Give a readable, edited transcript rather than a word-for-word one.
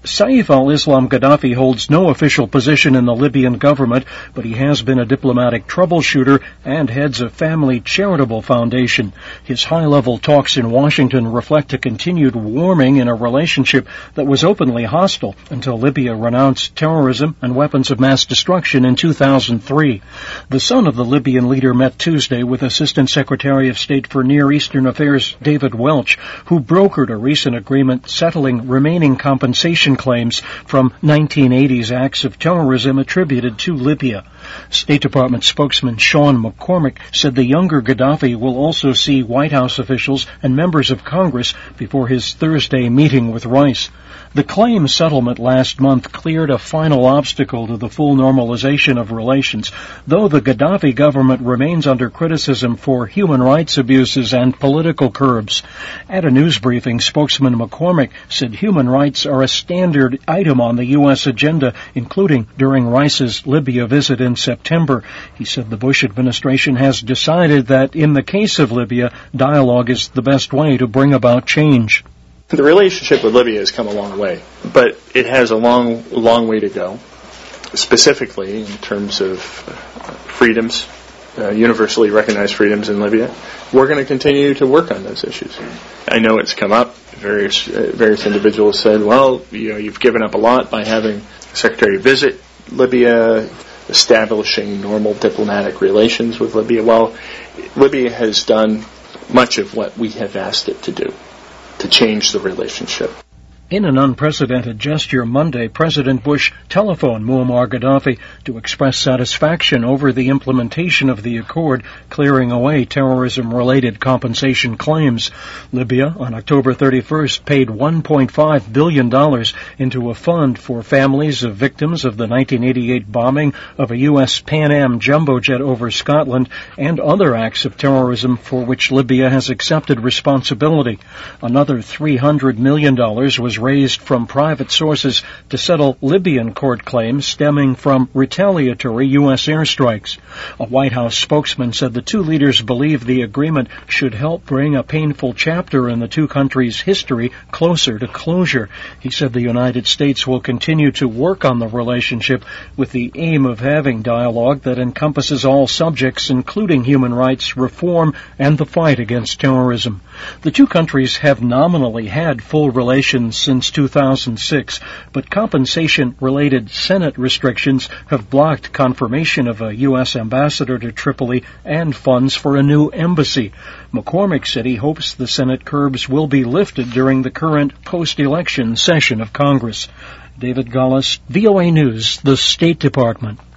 Saif al-Islam Gaddafi holds no official position in the Libyan government, but he has been a diplomatic troubleshooter and heads a family charitable foundation. His high-level talks in Washington reflect a continued warming in a relationship that was openly hostile until Libya renounced terrorism and weapons of mass destruction in 2003. The son of the Libyan leader met Tuesday with Assistant Secretary of State for Near Eastern Affairs David Welch, who brokered a recent agreement settling remaining compensation claims from 1980s acts of terrorism attributed to Libya. State Department spokesman Sean McCormick said the younger Gaddafi will also see White House officials and members of Congress before his Thursday meeting with Rice. The claim settlement last month cleared a final obstacle to the full normalization of relations, though the Gaddafi government remains under criticism for human rights abuses and political curbs. At a news briefing, spokesman McCormick said human rights are a standard item on the U.S. agenda, including during Rice's Libya visit in September. He said the Bush administration has decided that in the case of Libya, dialogue is the best way to bring about change. The relationship with Libya has come a long way, but it has a long way to go, specifically in terms of freedoms, universally recognized freedoms in Libya. We're going to continue to work on those issues. I know it's come up. Various individuals said, well, you've given up a lot by having the Secretary visit Libya, establishing normal diplomatic relations with Libya. Well, Libya has done much of what we have asked it to do, to change the relationship. In an unprecedented gesture Monday, President Bush telephoned Muammar Gaddafi to express satisfaction over the implementation of the accord, clearing away terrorism-related compensation claims. Libya, on October 31st, paid $1.5 billion into a fund for families of victims of the 1988 bombing of a U.S. Pan Am jumbo jet over Scotland and other acts of terrorism for which Libya has accepted responsibility. Another $300 million was raised from private sources to settle Libyan court claims stemming from retaliatory U.S. airstrikes. A White House spokesman said the two leaders believe the agreement should help bring a painful chapter in the two countries' history closer to closure. He said the United States will continue to work on the relationship with the aim of having dialogue that encompasses all subjects, including human rights, reform, and the fight against terrorism. The two countries have nominally had full relations since 2006, but compensation-related Senate restrictions have blocked confirmation of a U.S. ambassador to Tripoli and funds for a new embassy. McCormick said he hopes the Senate curbs will be lifted during the current post-election session of Congress. David Gullis, VOA News, the State Department.